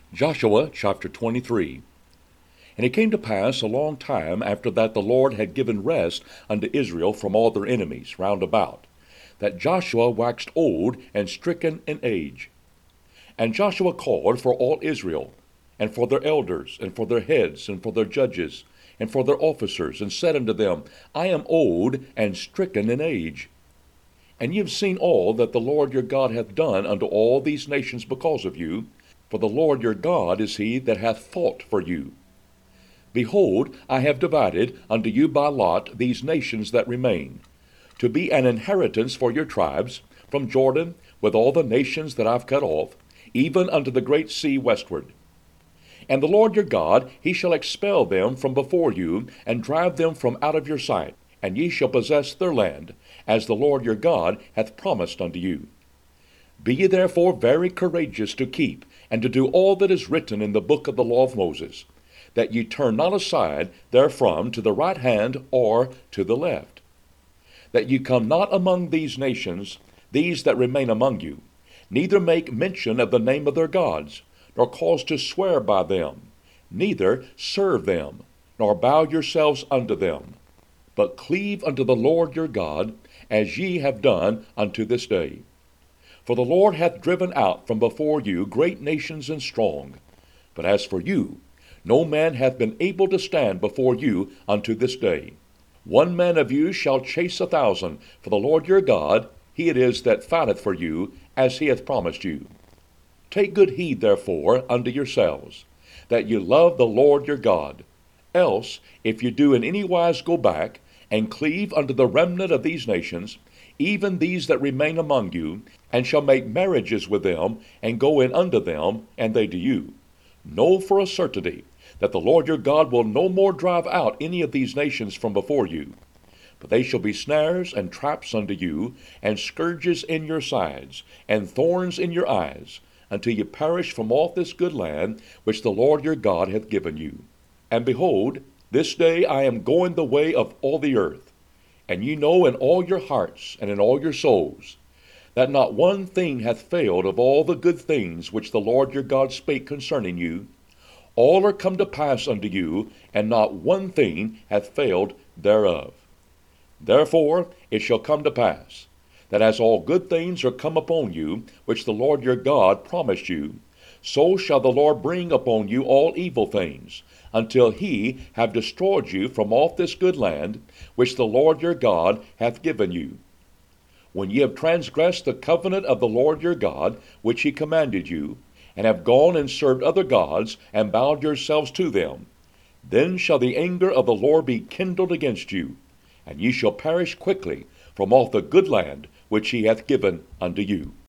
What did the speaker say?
Joshua chapter 23. And it came to pass a long time after that the Lord had given rest unto Israel from all their enemies round about, that Joshua waxed old and stricken in age. And Joshua called for all Israel, and for their elders, and for their heads, and for their judges, and for their officers, and said unto them, I am old and stricken in age. And ye have seen all that the Lord your God hath done unto all these nations because of you, for the Lord your God is he that hath fought for you. Behold, I have divided unto you by lot these nations that remain, to be an inheritance for your tribes, from Jordan, with all the nations that I've cut off, even unto the great sea westward. And the Lord your God, he shall expel them from before you, and drive them from out of your sight, and ye shall possess their land, as the Lord your God hath promised unto you. Be ye therefore very courageous to keep, and to do all that is written in the book of the law of Moses, that ye turn not aside therefrom to the right hand or to the left, that ye come not among these nations, these that remain among you, neither make mention of the name of their gods, nor cause to swear by them, neither serve them, nor bow yourselves unto them, but cleave unto the Lord your God, as ye have done unto this day. For the Lord hath driven out from before you great nations and strong. But as for you, no man hath been able to stand before you unto this day. One man of you shall chase 1,000, for the Lord your God, he it is that fighteth for you, as he hath promised you. Take good heed therefore unto yourselves, that ye love the Lord your God. Else, if you do in any wise go back, and cleave unto the remnant of these nations, even these that remain among you, and shall make marriages with them, and go in unto them, and they to you, know for a certainty that the Lord your God will no more drive out any of these nations from before you. But they shall be snares and traps unto you, and scourges in your sides, and thorns in your eyes, until ye perish from off this good land which the Lord your God hath given you. And behold, this day I am going the way of all the earth, and ye know in all your hearts and in all your souls, that not one thing hath failed of all the good things which the Lord your God spake concerning you. All are come to pass unto you, and not one thing hath failed thereof. Therefore it shall come to pass, that as all good things are come upon you, which the Lord your God promised you, so shall the Lord bring upon you all evil things, until he have destroyed you from off this good land, which the Lord your God hath given you. When ye have transgressed the covenant of the Lord your God, which he commanded you, and have gone and served other gods, and bowed yourselves to them, then shall the anger of the Lord be kindled against you, and ye shall perish quickly from off the good land which he hath given unto you.